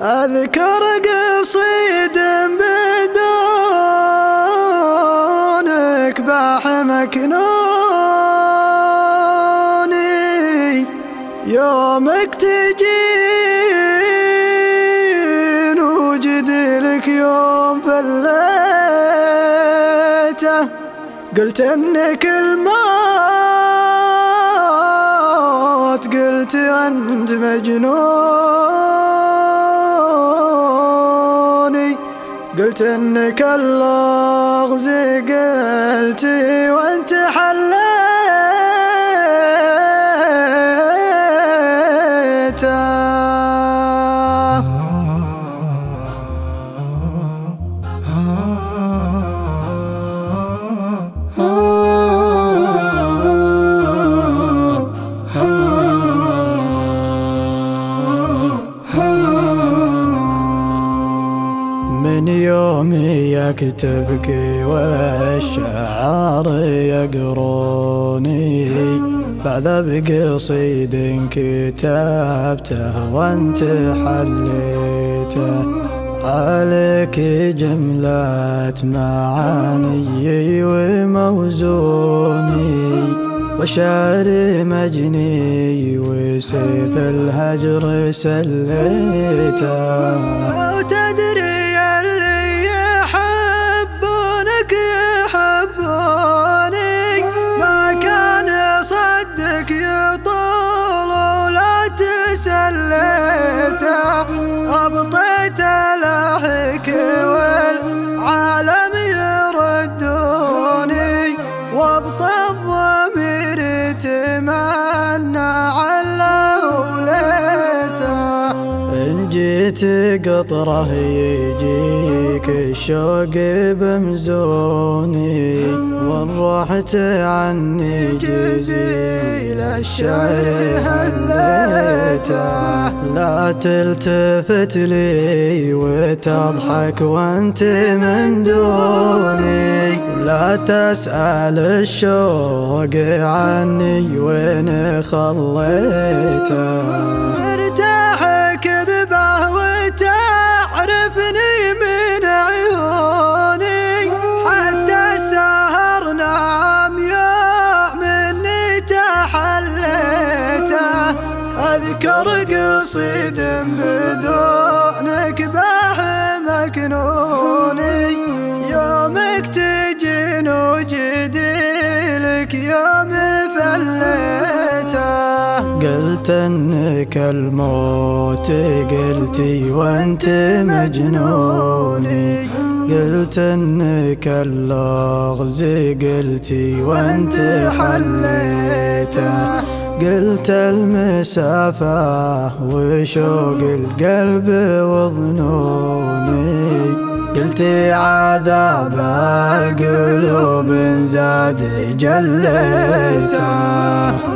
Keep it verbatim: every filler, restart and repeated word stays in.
أذكر قصيد بدونك باح مكنوني يومك تجين وجد لك يوم فليته قلت انك الموت قلت انت مجنوني قلت انك اللغز قلت وانت حليته من يومي يكتبك والشعر يقروني بعذا بقصيد كتبته وانت حليته عليك جملة معاني وموزوني وشعر مجني وسيف الهجر سليته وتدري أبطيت لحك والعالم يردوني وابطى الضمير يتمنى على وليته إن جيت قطره يجيك الشوق بمزوني وإن رحت عني جزيل الشعر هليته لا تلتفت لي وتضحك وانت من دوني لا تسأل الشوق عني وين خليته ارتاح كذبه وتعرفني من عيوني حتى السهر نام يوم اني تحليته أذكر قصيد بدونك باح مكنوني يومك تجين وجديلك يوم فليته قلت انك الموت قلتي وانت مجنوني قلت انك اللغز قلتي وانت حليته قلت المسافة وشوق القلب وظنوني قلت عذاب القلوب زاد جليته